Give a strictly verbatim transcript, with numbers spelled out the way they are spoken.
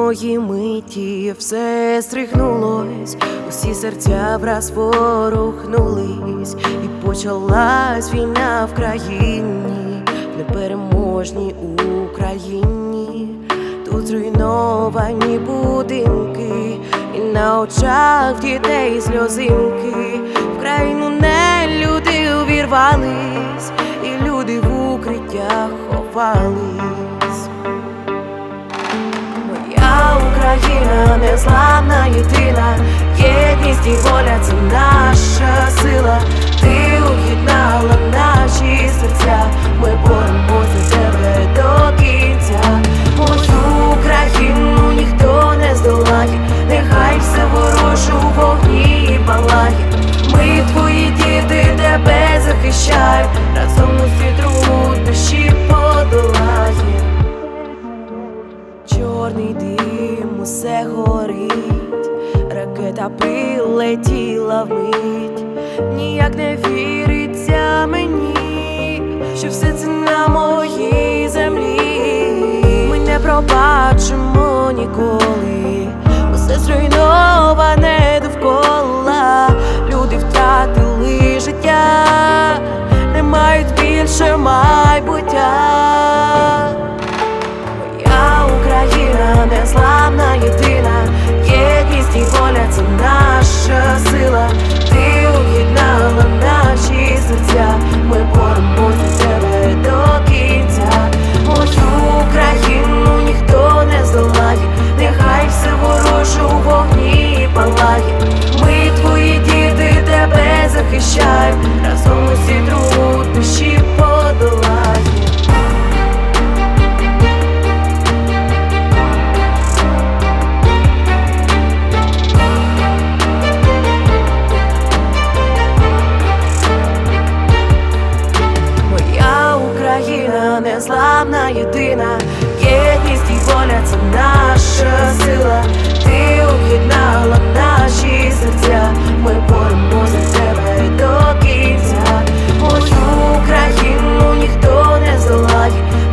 одної миті все стрихнулось, усі серця враз ворухнулись, і почалась війна в країні, в непереможній Україні. Тут зруйновані будинки, і на очах дітей сльозинки. В країну нелюди увірвались, і люди в укриттях ховались. Моя Україна незламна, єдина, єдність і воля — це наша сила. Ти об'єднала наші серця, ми боремося за тебе до кінця. Мою Україну ніхто не здолає, нехай все вороже у вогні палає. Ми твої діти, тебе захищають, разом усі труднощі подолає. Чорний дим, усе горить, ракета прилетіла вмить. Ніяк не віриться мені, що все це на моїй землі. Ми не пробачимо ніколи, усе зруйноване довкола. Люди втратили життя, не мають більше майбуття. Моя Україна незламна, єдина, єдність і воля — це наша сила. Ти об'єднала наші серця, ми боремося за тебе до кінця. Мою Україну ніхто не здолає, нехай все вороже у вогні палає. Ми твої діти, тебе захищають, разом усі труднощі подолає. Україна незламна, єдина, єдність і воля — це наша сила. Ти об'єднала наші серця, ми боремося за тебе до кінця. Мою Україну ніхто не здолає,